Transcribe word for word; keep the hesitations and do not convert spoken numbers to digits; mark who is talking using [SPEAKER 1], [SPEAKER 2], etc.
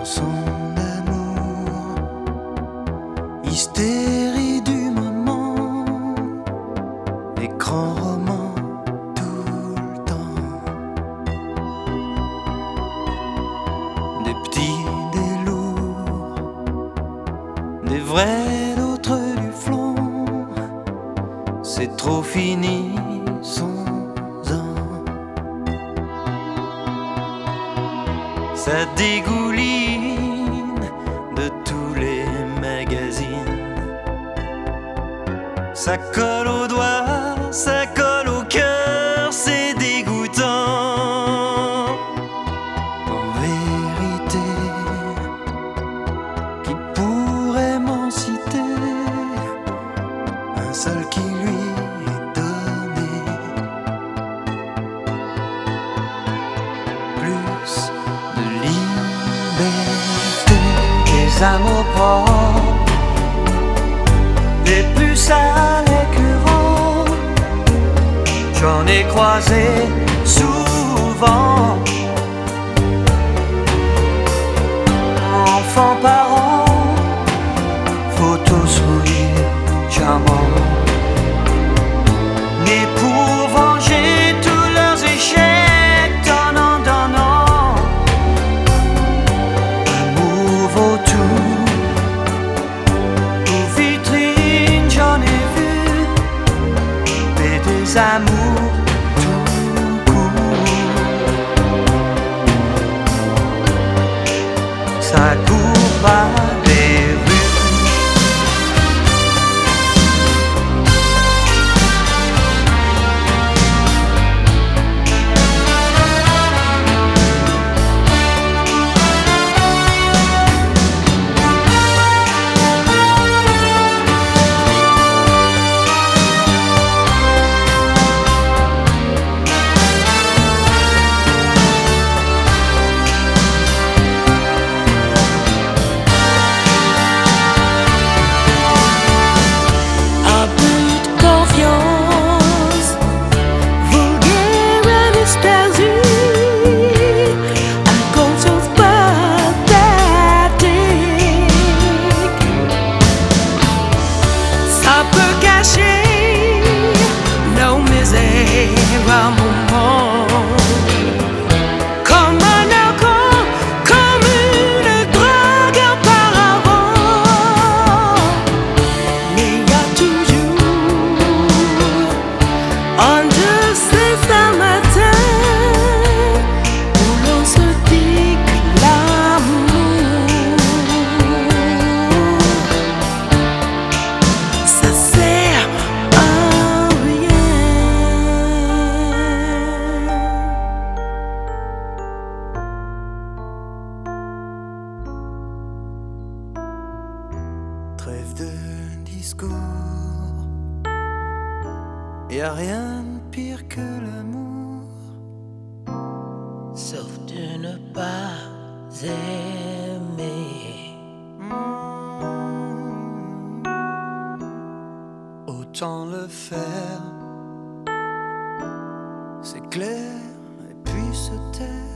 [SPEAKER 1] chanson d'amour, hystérie du moment, écran roman tout le temps, des petits, des lourds, des vrais, d'autres du flanc, c'est trop fini sans un. Ça dégouline de tous les magazines, ça colle aux doigts, ça colle au cœur, c'est dégoûtant. En vérité, qui pourrait m'en citer un seul qui lui est donné plus de liberté, des amours propres, des puces à l'écœurant. J'en ai croisé souvent, enfants, parents, photos, sourires, charmants, nés pour venger tous leurs échecs, donnant, donnant. Amour vaut tout, aux vitrines j'en ai vu, mais des amours tout court. Ça court par les rues. Trêve de discours, y'a rien de pire que l'amour,
[SPEAKER 2] sauf de ne pas aimer.
[SPEAKER 1] Mmh. Autant le faire, c'est clair, et puis se taire.